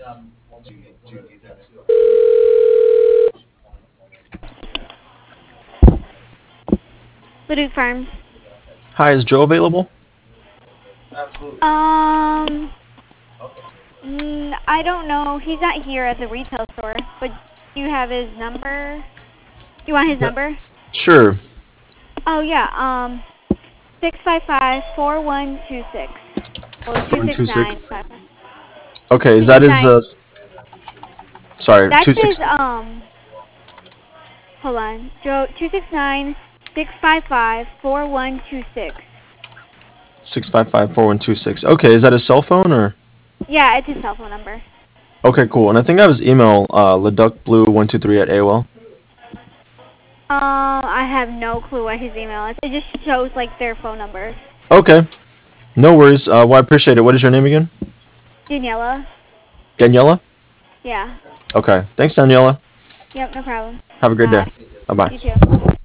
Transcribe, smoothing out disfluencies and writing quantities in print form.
Leduc Farms. Hi, is Joe available? I don't know. He's not here at the retail store, but do you have his number? You want his Yeah. number? Sure. Oh yeah. 655-4126 or 126. 269. Okay, is that his 269. sorry, That's his 26 Hold on, Joe. 269-655-4126. 655 4126. Okay, is that his cell phone or? Yeah, it's his cell phone number. Okay, cool. And I think I have his email, leducblue123 at AOL. I have no clue what his email is. It just shows like their phone number. Okay, no worries. Well, I appreciate it. What is your name again? Daniela. Daniela? Yeah. Okay, thanks, Daniela. Yep, no problem. Have a great day. Bye. Bye-bye. You too.